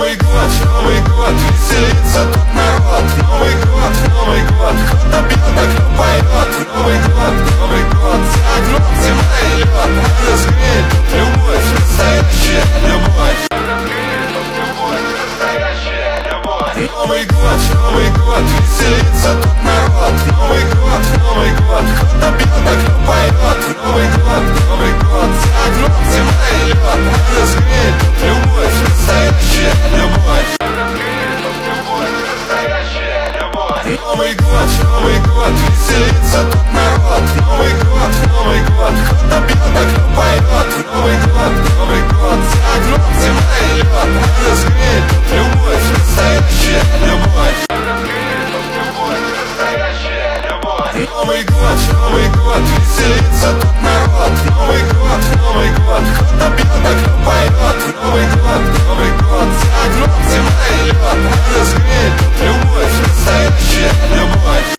Новый год, веселится тут народ. Новый год, кто-то бьет, а кто поет. Новый год, за окном зима и лед, а нас греет тут любовь.